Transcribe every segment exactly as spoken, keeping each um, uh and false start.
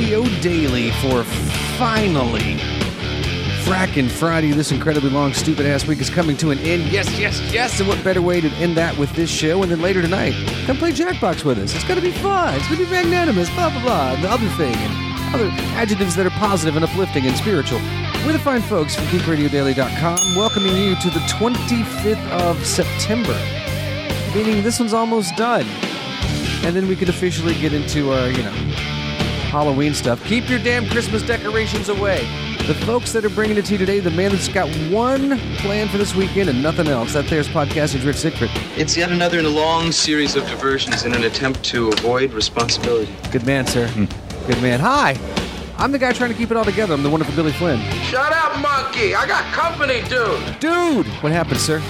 Radio Daily for finally fracking Friday. This incredibly long, stupid-ass week is coming to an end. Yes, yes, yes! And what better way to end that with this show? And then later tonight, come play Jackbox with us. It's going to be fun. It's going to be magnanimous, blah, blah, blah, and the other thing, and other adjectives that are positive and uplifting and spiritual. We're the fine folks from geek radio daily dot com, welcoming you to the twenty-fifth of September, meaning this one's almost done. And then we can officially get into our, you know, Halloween stuff. Keep your damn Christmas decorations away. The folks that are bringing it to you today, the man that's got one plan for this weekend and nothing else. That there's podcasting Rich Siegfried. It's yet another in a long series of diversions in an attempt to avoid responsibility. Good man, sir. Mm. Good man. Hi. I'm the guy trying to keep it all together. I'm the wonderful Billy Flynn. Shut up, monkey. I got company, dude. Dude. What happened, sir?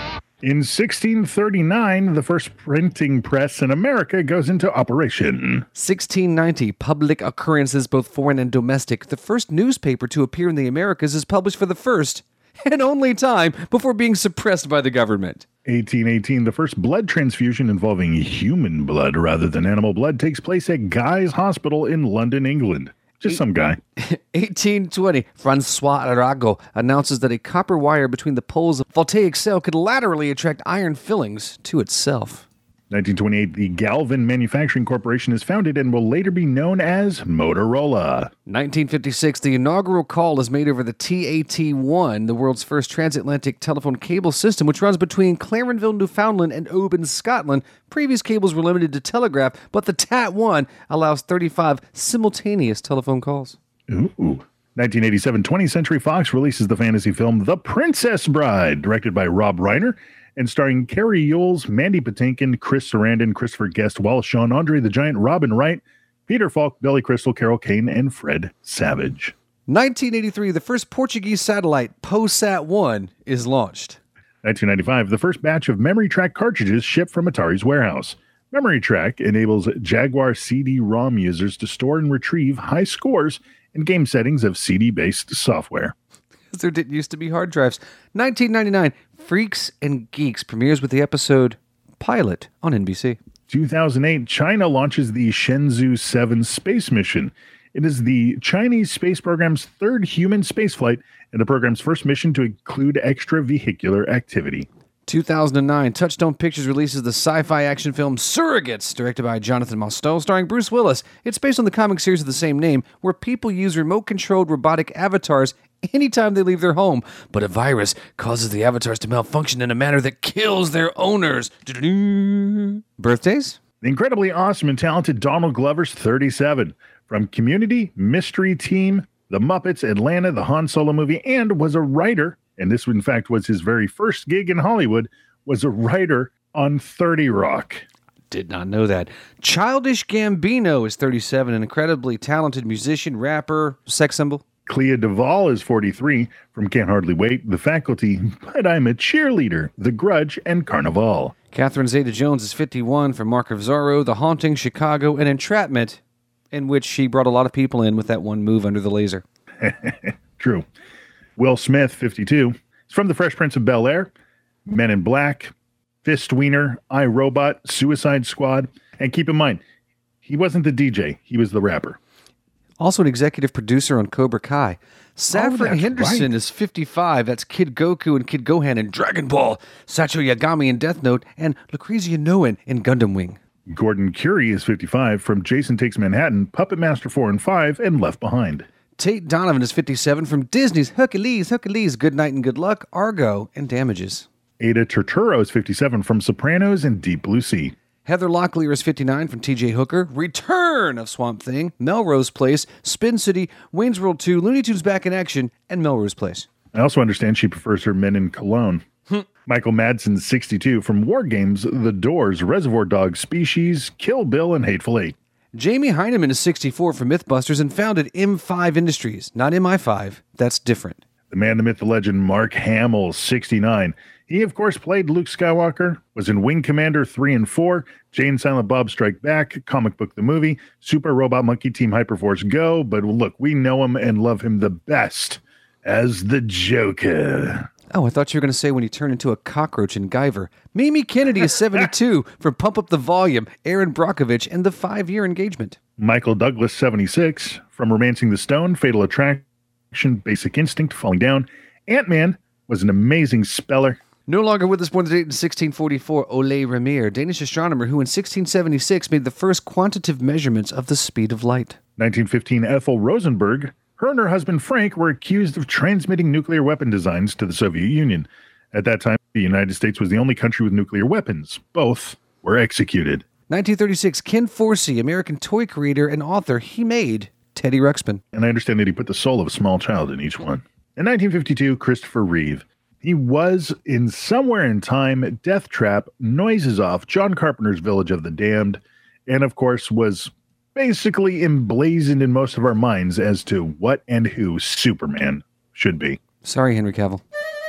In sixteen thirty-nine, the first printing press in America goes into operation. sixteen ninety, public occurrences, both foreign and domestic. The first newspaper to appear in the Americas is published for the first and only time before being suppressed by the government. eighteen eighteen, the first blood transfusion involving human blood rather than animal blood takes place at Guy's Hospital in London, England. Just some guy. eighteen twenty, Francois Arago announces that a copper wire between the poles of a voltaic cell could laterally attract iron fillings to itself. nineteen twenty-eight, the Galvin Manufacturing Corporation is founded and will later be known as Motorola. nineteen fifty-six, the inaugural call is made over the T A T one, the world's first transatlantic telephone cable system, which runs between Clarenville, Newfoundland, and Oban, Scotland. Previous cables were limited to telegraph, but the T A T one allows thirty-five simultaneous telephone calls. Ooh. nineteen eighty-seven, twentieth Century Fox releases the fantasy film The Princess Bride, directed by Rob Reiner, and starring Carrie Yules, Mandy Patinkin, Chris Sarandon, Christopher Guest, Wallace Shawn, Andre the Giant, Robin Wright, Peter Falk, Billy Crystal, Carol Kane, and Fred Savage. nineteen eighty-three, the first Portuguese satellite, POSAT one, is launched. nineteen ninety-five, the first batch of memory track cartridges shipped from Atari's warehouse. Memory track enables Jaguar C D ROM users to store and retrieve high scores in game settings of C D-based software. There didn't used to be hard drives. nineteen ninety-nine, Freaks and Geeks premieres with the episode Pilot on N B C. two thousand eight, China launches the Shenzhou seven space mission. It is the Chinese space program's third human spaceflight and the program's first mission to include extravehicular activity. two thousand nine, Touchstone Pictures releases the sci-fi action film Surrogates, directed by Jonathan Mostow, starring Bruce Willis. It's based on the comic series of the same name, where people use remote-controlled robotic avatars anytime they leave their home, but a virus causes the avatars to malfunction in a manner that kills their owners. Birthdays? The incredibly awesome and talented Donald Glover's thirty-seven. From Community, Mystery Team, The Muppets, Atlanta, the Han Solo movie, and was a writer, and this in fact was his very first gig in Hollywood, was a writer on thirty Rock. Did not know that. Childish Gambino is thirty-seven, an incredibly talented musician, rapper, sex symbol. Clea Duvall is forty-three, from Can't Hardly Wait, The Faculty, But I'm a Cheerleader, The Grudge, and Carnival. Catherine Zeta-Jones is fifty-one, from Mark of Zorro, The Haunting, Chicago, and Entrapment, in which she brought a lot of people in with that one move under the laser. True. Will Smith, fifty-two, is from The Fresh Prince of Bel-Air, Men in Black, Fist Wiener, I, Robot, Suicide Squad, and keep in mind, he wasn't the D J, he was the rapper. Also an executive producer on Cobra Kai. Saffron oh, Henderson right. is fifty-five. That's Kid Goku and Kid Gohan in Dragon Ball, Sacho Yagami in Death Note, and Lucrezia Noen in Gundam Wing. Gordon Curie is fifty-five, from Jason Takes Manhattan, Puppet Master four and five, and Left Behind. Tate Donovan is fifty-seven, from Disney's Hercules, Hercules, Good Night and Good Luck, Argo, and Damages. Ada Turturro is fifty-seven, from Sopranos and Deep Blue Sea. Heather Locklear is fifty-nine, from T J Hooker, Return of Swamp Thing, Melrose Place, Spin City, Wayne's World two, Looney Tunes Back in Action, and Melrose Place. I also understand she prefers her men in cologne. Michael Madsen, sixty-two, from War Games, The Doors, Reservoir Dogs, Species, Kill Bill, and Hateful Eight. Jamie Heineman is sixty-four, from Mythbusters, and founded M five Industries, not M I five. That's different. The man, the myth, the legend, Mark Hamill, sixty-nine. He, of course, played Luke Skywalker, was in Wing Commander three and four, Jay and Silent Bob Strike Back, Comic Book the Movie, Super Robot Monkey Team Hyperforce Go, but look, we know him and love him the best as the Joker. Oh, I thought you were going to say when he turned into a cockroach in Guyver. Mimi Kennedy is seventy-two from Pump Up the Volume, Aaron Brockovich, and The Five-Year Engagement. Michael Douglas, seventy-six, from Romancing the Stone, Fatal Attraction, Basic Instinct, Falling Down. Ant-Man was an amazing speller. No longer with us, born the date in sixteen forty-four, Ole Ramir, Danish astronomer who in sixteen seventy-six made the first quantitative measurements of the speed of light. nineteen fifteen, Ethel Rosenberg. Her and her husband Frank were accused of transmitting nuclear weapon designs to the Soviet Union. At that time, the United States was the only country with nuclear weapons. Both were executed. nineteen thirty-six, Ken Forsey, American toy creator and author, he made Teddy Ruxpin. And I understand that he put the soul of a small child in each one. In nineteen fifty-two, Christopher Reeve. He was, in Somewhere in Time, Death Trap, Noises Off, John Carpenter's Village of the Damned, and of course was basically emblazoned in most of our minds as to what and who Superman should be. Sorry, Henry Cavill.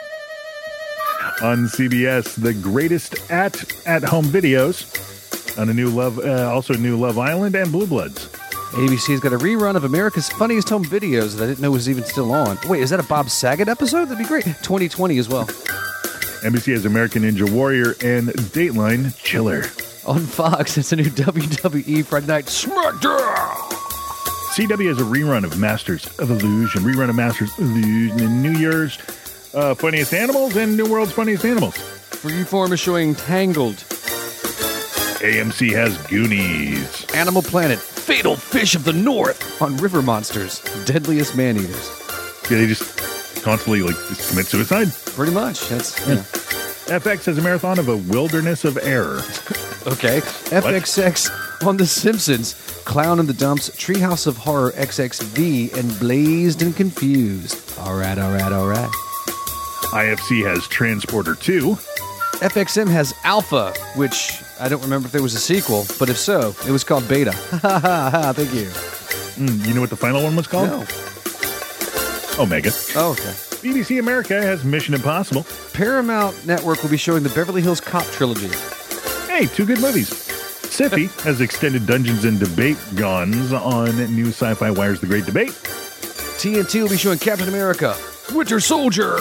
On C B S, the greatest at at-home videos on a new Love, uh, also new Love Island and Blue Bloods. A B C's got a rerun of America's Funniest Home Videos that I didn't know was even still on. Wait, is that a Bob Saget episode? That'd be great. twenty twenty as well. N B C has American Ninja Warrior and Dateline Chiller. On Fox, it's a new W W E Friday Night SmackDown. C W has a rerun of Masters of Illusion, rerun of Masters of Illusion, and New Year's uh, Funniest Animals and New World's Funniest Animals. Freeform is showing Tangled. A M C has Goonies. Animal Planet, Fatal Fish of the North on River Monsters, Deadliest Man-Eaters. Yeah, they just constantly like just commit suicide. Pretty much. That's yeah. F X has a marathon of A Wilderness of Error. Okay. F X X on The Simpsons, Clown in the Dumps, Treehouse of Horror X X V, and Blazed and Confused. All right, all right, all right. I F C has Transporter two. F X M has Alpha, which I don't remember if there was a sequel, but if so, it was called Beta. Ha ha ha, thank you. Mm, you know what the final one was called? No. Omega. Oh, okay. B B C America has Mission Impossible. Paramount Network will be showing the Beverly Hills Cop trilogy. Hey, two good movies. Syfy has extended Dungeons and Debate Guns on new Sci-Fi Wire's The Great Debate. T N T will be showing Captain America, Winter Soldier.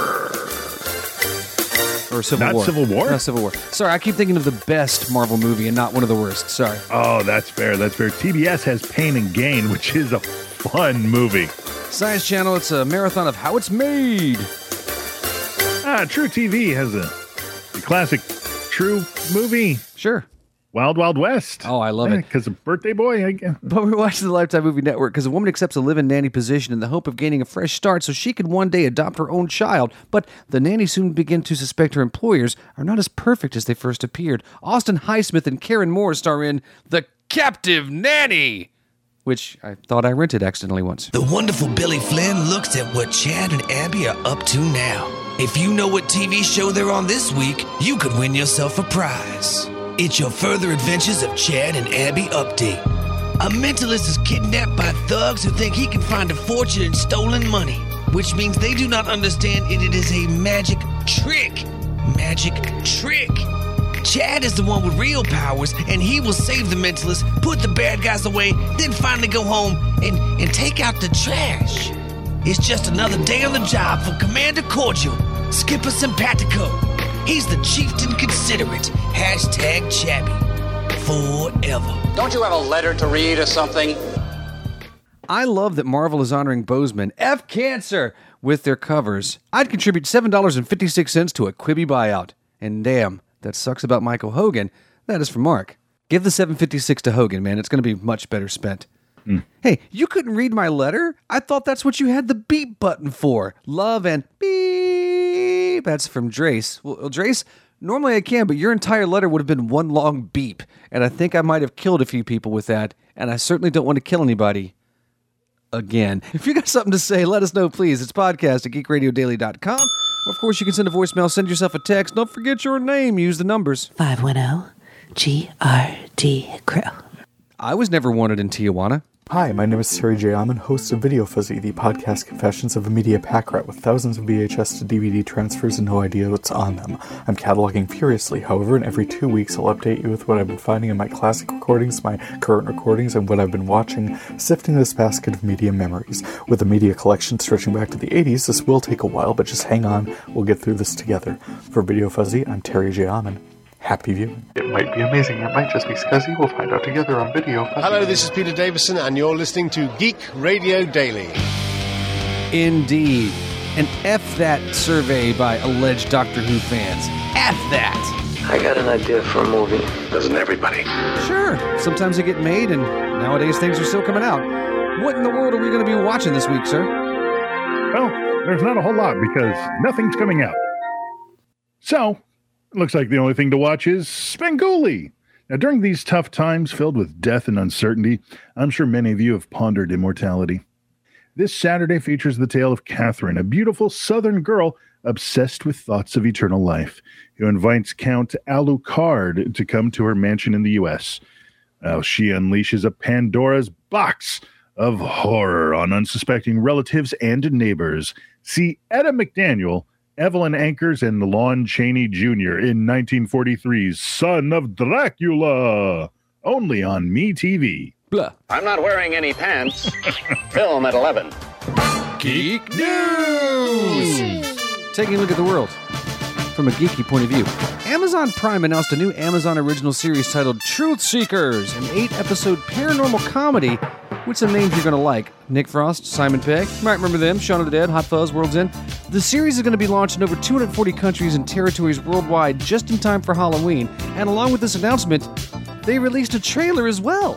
Or Civil Not War. Civil War? Not Civil War. Sorry, I keep thinking of the best Marvel movie and not one of the worst. Sorry. Oh, that's fair. That's fair. T B S has Pain and Gain, which is a fun movie. Science Channel, it's a marathon of how it's made. Ah, True T V has a, a classic True movie, Sure. Wild Wild West. Oh, I love it. Because of Birthday Boy. I guess. But we're watching the Lifetime Movie Network because a woman accepts a live-in nanny position in the hope of gaining a fresh start so she can one day adopt her own child. But the nannies soon begin to suspect her employers are not as perfect as they first appeared. Austin Highsmith and Karen Moore star in The Captive Nanny, which I thought I rented accidentally once. The wonderful Billy Flynn looks at what Chad and Abby are up to now. If you know what T V show they're on this week, you could win yourself a prize. It's your Further Adventures of Chad and Abby update. A mentalist is kidnapped by thugs who think he can find a fortune in stolen money, which means they do not understand it, it is a magic trick. Magic trick. Chad is the one with real powers, and he will save the mentalist, put the bad guys away, then finally go home and, and take out the trash. It's just another day on the job for Commander Cordial, Skipper Simpatico. He's the chieftain considerate. Hashtag Chabby. Forever. Don't you have a letter to read or something? I love that Marvel is honoring Bozeman, F Cancer, with their covers. I'd contribute seven dollars and fifty-six cents to a Quibi buyout. And damn, that sucks about Michael Hogan. That is for Mark. Give the seven dollars and fifty-six cents to Hogan, man. It's going to be much better spent. Mm. Hey, you couldn't read my letter? I thought that's what you had the beep button for. Love and beep. That's from Drace. Well, Drace, normally I can, but your entire letter would have been one long beep. And I think I might have killed a few people with that. And I certainly don't want to kill anybody again. If you got something to say, let us know, please. It's podcast at geek radio daily dot com. Or, of course, you can send a voicemail, send yourself a text. Don't forget your name. Use the numbers. five one zero G R D Crew. I was never wanted in Tijuana. Hi, my name is Terry J. Amon, host of Video Fuzzy, the podcast confessions of a media pack rat with thousands of V H S to D V D transfers and no idea what's on them. I'm cataloging furiously, however, and every two weeks I'll update you with what I've been finding in my classic recordings, my current recordings, and what I've been watching, sifting this basket of media memories. With a media collection stretching back to the eighties, this will take a while, but just hang on, we'll get through this together. For Video Fuzzy, I'm Terry J. Amon. Happy viewing. It might be amazing, it might just be scuzzy. We'll find out together on Video Fuzzy. Hello, this is Peter Davison, and you're listening to Geek Radio Daily. Indeed. An F that survey by alleged Doctor Who fans. F that! I got an idea for a movie. Doesn't everybody? Sure. Sometimes they get made, and nowadays things are still coming out. What in the world are we going to be watching this week, sir? Well, there's not a whole lot because nothing's coming out. So, it looks like the only thing to watch is Svengoolie. Now, during these tough times filled with death and uncertainty, I'm sure many of you have pondered immortality. This Saturday features the tale of Catherine, a beautiful southern girl obsessed with thoughts of eternal life, who invites Count Alucard to come to her mansion in the U S. Now, she unleashes a Pandora's box of horror on unsuspecting relatives and neighbors. See Etta McDaniel, Evelyn Ankers, and Lon Chaney Junior in nineteen forty-three's Son of Dracula, only on MeTV. Blah. I'm not wearing any pants. Film at eleven. Geek News! Taking a look at the world from a geeky point of view. Amazon Prime announced a new Amazon original series titled Truth Seekers, an eight-episode paranormal comedy with some names you're going to like. Nick Frost, Simon Pegg, you might remember them, Shaun of the Dead, Hot Fuzz, World's End. The series is going to be launched in over two hundred forty countries and territories worldwide just in time for Halloween. And along with this announcement, they released a trailer as well.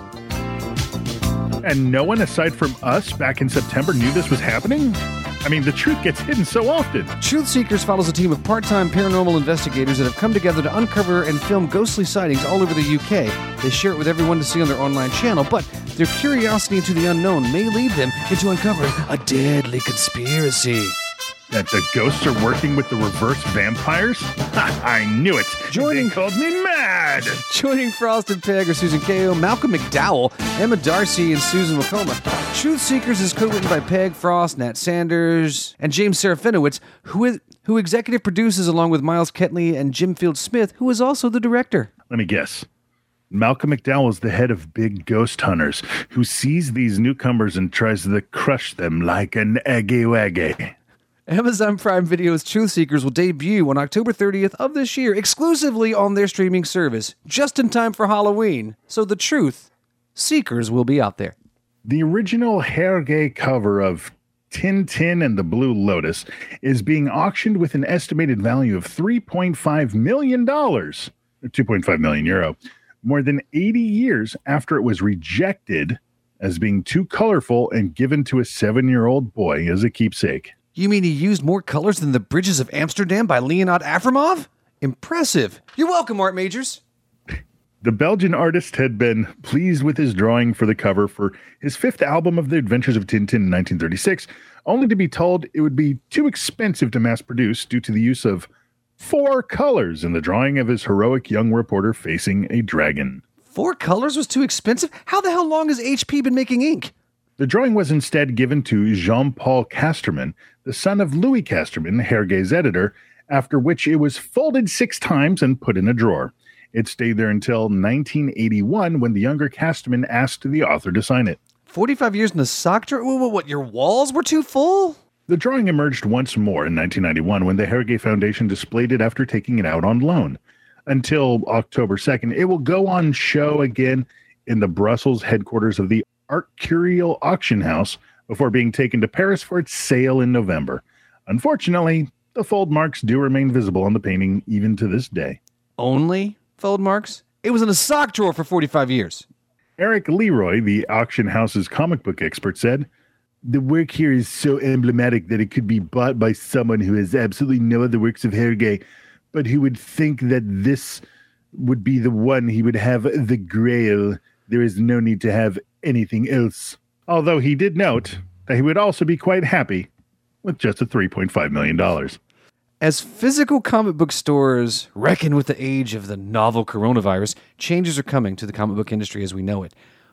And no one aside from us back in September knew this was happening? I mean, the truth gets hidden so often. Truth Seekers follows a team of part-time paranormal investigators that have come together to uncover and film ghostly sightings all over the U K. They share it with everyone to see on their online channel, but their curiosity into the unknown may lead them into uncovering a deadly conspiracy. That the ghosts are working with the reverse vampires? Ha, I knew it. Joining- They called me mad. Joining Frost and Pegg are Susan Cahill, Malcolm McDowell, Emma Darcy, and Susan Wokoma. Truth Seekers is co-written by Pegg, Frost, Nat Sanders, and James Serafinowicz, who is, who executive produces along with Miles Ketley and Jim Field Smith, who is also the director. Let me guess. Malcolm McDowell is the head of Big Ghost Hunters, who sees these newcomers and tries to crush them like an eggy waggy. Amazon Prime Video's Truth Seekers will debut on October thirtieth of this year, exclusively on their streaming service, just in time for Halloween. So the Truth Seekers will be out there. The original Hergé cover of Tintin and the Blue Lotus is being auctioned with an estimated value of three point five million dollars, or two point five million euro, more than eighty years after it was rejected as being too colorful and given to a seven-year-old boy as a keepsake. You mean he used more colors than the Bridges of Amsterdam by Leonard Afremov? Impressive. You're welcome, Art Majors. The Belgian artist had been pleased with his drawing for the cover for his fifth album of The Adventures of Tintin in nineteen thirty-six, only to be told it would be too expensive to mass produce due to the use of four colors in the drawing of his heroic young reporter facing a dragon. Four colors was too expensive? How the hell long has H P been making ink? The drawing was instead given to Jean-Paul Casterman, the son of Louis Casterman, Hergé's editor, after which it was folded six times and put in a drawer. It stayed there until nineteen eighty-one when the younger Casterman asked the author to sign it. forty-five years in a sock drawer? What, what, your walls were too full? The drawing emerged once more in nineteen ninety-one when the Hergé Foundation displayed it after taking it out on loan. Until October second, it will go on show again in the Brussels headquarters of the Art Curial Auction House before being taken to Paris for its sale in November. Unfortunately, the fold marks do remain visible on the painting even to this day. Only fold marks? It was in a sock drawer for forty-five years. Eric Leroy, the auction house's comic book expert, said, "The work here is so emblematic that it could be bought by someone who has absolutely no other works of Hergé, but who would think that this would be the one he would have the grail. There is no need to have anything else." Although he did note that he would also be quite happy with just a three point five million dollars. As physical comic book stores reckon with the age of the novel coronavirus, changes are coming to the comic book industry as we know it.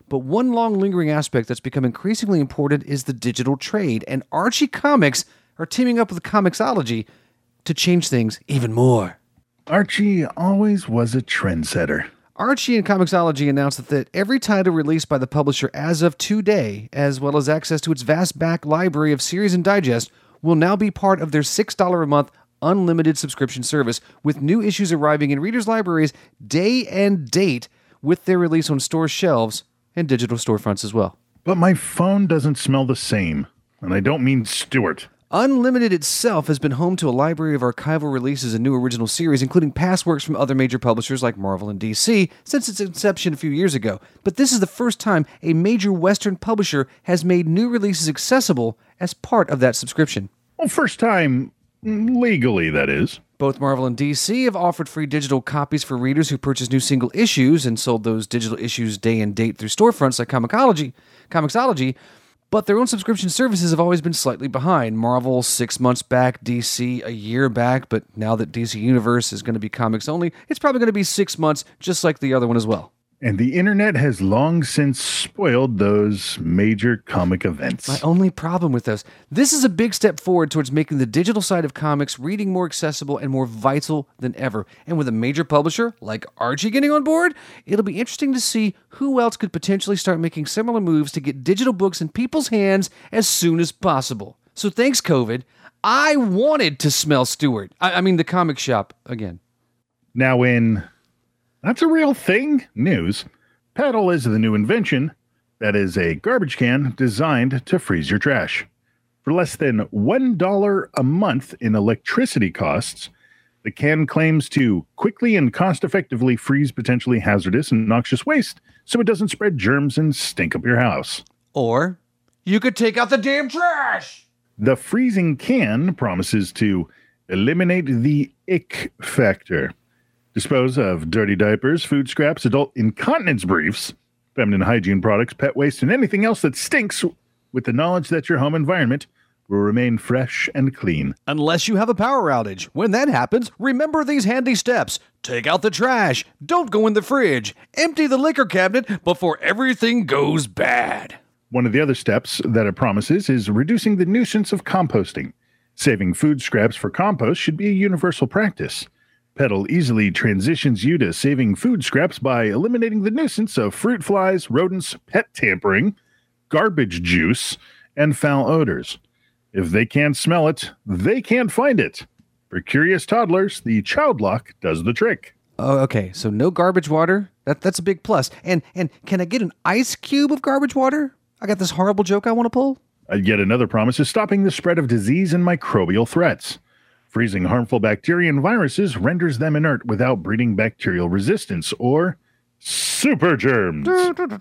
But one long lingering aspect that's become increasingly important is the digital trade, and Archie Comics are teaming up with Comixology to change things even more. Archie always was a trendsetter. Archie and Comixology announced that, that every title released by the publisher as of today, as well as access to its vast back library of series and digest, will now be part of their six dollars a month unlimited subscription service, with new issues arriving in readers' libraries day and date with their release on store shelves and digital storefronts as well. But my phone doesn't smell the same, and I don't mean Stuart. Unlimited itself has been home to a library of archival releases and new original series, including past works from other major publishers like Marvel and D C, since its inception a few years ago. But this is the first time a major Western publisher has made new releases accessible as part of that subscription. Well, first time legally, that is. Both Marvel and D C have offered free digital copies for readers who purchase new single issues and sold those digital issues day and date through storefronts like Comixology, Comixology, but their own subscription services have always been slightly behind. Marvel six months back, D C a year back, but now that D C Universe is going to be comics only, it's probably going to be six months, just like the other one as well. And the internet has long since spoiled those major comic events. My only problem with those, this is a big step forward towards making the digital side of comics reading more accessible and more vital than ever. And with a major publisher like Archie getting on board, it'll be interesting to see who else could potentially start making similar moves to get digital books in people's hands as soon as possible. So thanks, COVID. I wanted to smell Stuart. I, I mean, the comic shop again. Now in... That's a real thing. News. Paddle is the new invention that is a garbage can designed to freeze your trash. For less than one dollar a month in electricity costs, the can claims to quickly and cost-effectively freeze potentially hazardous and noxious waste so it doesn't spread germs and stink up your house. Or you could take out the damn trash! The freezing can promises to eliminate the ick factor. Dispose of dirty diapers, food scraps, adult incontinence briefs, feminine hygiene products, pet waste, and anything else that stinks with the knowledge that your home environment will remain fresh and clean. Unless you have a power outage. When that happens, remember these handy steps. Take out the trash. Don't go in the fridge. Empty the liquor cabinet before everything goes bad. One of the other steps that it promises is reducing the nuisance of composting. Saving food scraps for compost should be a universal practice. Pedal easily transitions you to saving food scraps by eliminating the nuisance of fruit flies, rodents, pet tampering, garbage juice, and foul odors. If they can't smell it, they can't find it. For curious toddlers, the child lock does the trick. Oh, okay. So no garbage water. That that's a big plus. And and can I get an ice cube of garbage water? I got this horrible joke I want to pull. Uh, yet another promise is stopping the spread of disease and microbial threats. Freezing harmful bacteria and viruses renders them inert without breeding bacterial resistance, or super germs.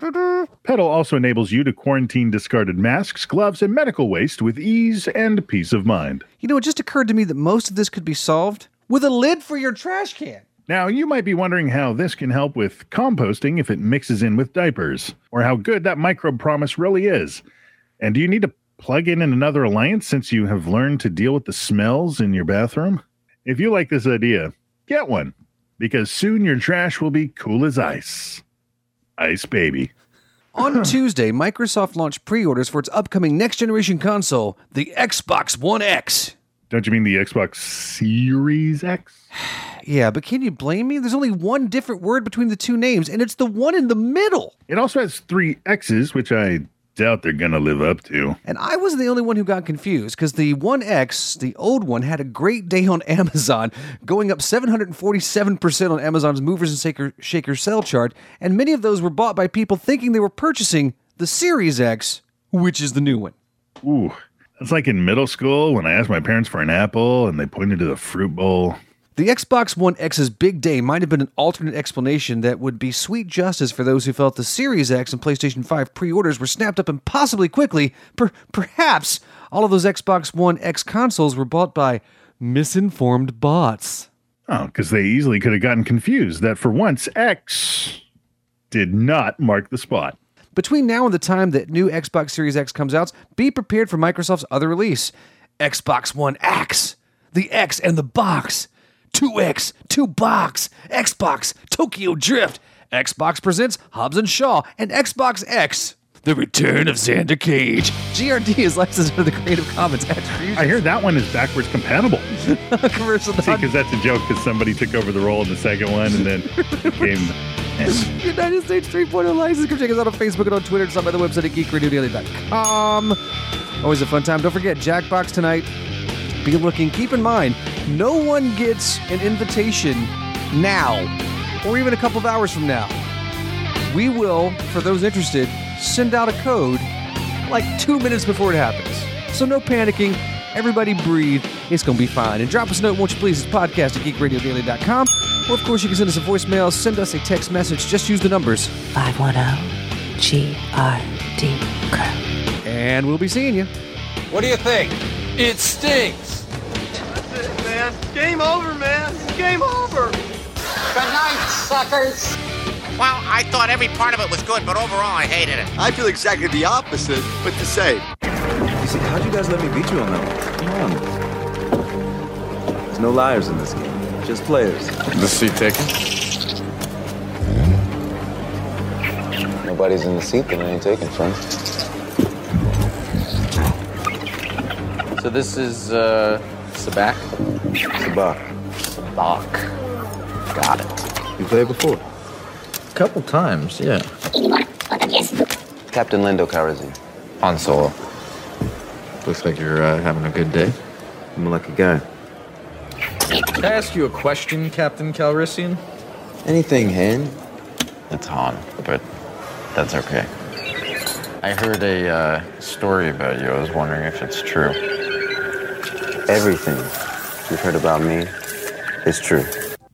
Pedal also enables you to quarantine discarded masks, gloves, and medical waste with ease and peace of mind. You know, it just occurred to me that most of this could be solved with a lid for your trash can. Now, you might be wondering how this can help with composting if it mixes in with diapers, or how good that microbe promise really is. And do you need to plug in another alliance since you have learned to deal with the smells in your bathroom? If you like this idea, get one, because soon your trash will be cool as ice. Ice baby. On Tuesday, Microsoft launched pre-orders for its upcoming next-generation console, the Xbox One X. Don't you mean the Xbox Series X? Yeah, but can you blame me? There's only one different word between the two names, and it's the one in the middle. It also has three X's, which I doubt they're gonna live up to. And I wasn't the only one who got confused, because the One X, the old one, had a great day on Amazon, going up seven hundred forty-seven percent on Amazon's Movers and Shaker, Shaker sell chart, and many of those were bought by people thinking they were purchasing the Series X, which is the new one. Ooh, that's like in middle school when I asked my parents for an apple and they pointed to the fruit bowl. The Xbox One X's big day might have been an alternate explanation that would be sweet justice for those who felt the Series X and PlayStation five pre-orders were snapped up impossibly quickly. Per- perhaps all of those Xbox One X consoles were bought by misinformed bots. Oh, because they easily could have gotten confused that for once, X did not mark the spot. Between now and the time that new Xbox Series X comes out, be prepared for Microsoft's other release, Xbox One X, the X and the box. two X, two box, Xbox, Tokyo Drift, Xbox presents Hobbs and Shaw and Xbox X, The Return of Xander Cage. G R D is licensed under the Creative Commons Attribution. I hear that one is backwards compatible. Commercial. See, because that's a joke because somebody took over the role in the second one and then became... United States three point oh license. Come check us out on Facebook and on Twitter. It's on my the website at geek radio daily dot com. Always a fun time. Don't forget, Jackbox tonight. Be looking. Keep in mind, no one gets an invitation now or even a couple of hours from now. We will, for those interested, send out a code like two minutes before it happens. So no panicking. Everybody breathe. It's going to be fine. And drop us a note, won't you please? It's podcast at geek radio daily dot com. Or, of course, you can send us a voicemail. Send us a text message. Just use the numbers. five one zero G R D Crew. And we'll be seeing you. What do you think? It stinks. That's it, man. Game over, man. Game over. Good night, suckers. Well, I thought every part of it was good, but overall I hated it. I feel exactly the opposite, but the same. You see, how'd you guys let me beat you on that one? Come on. There's no liars in this game. Just players. The seat taken? Nobody's in the seat that I ain't taking from. So this is, uh, Sabak? Sabak. Sabak. Got it. You played before? A couple times, yeah. Captain Lando Calrissian. Han Solo. Looks like you're uh, having a good day. I'm a lucky guy. Can I ask you a question, Captain Calrissian? Anything, Han? It's Han, but that's okay. I heard a uh, story about you. I was wondering if it's true. Everything you've heard about me is true.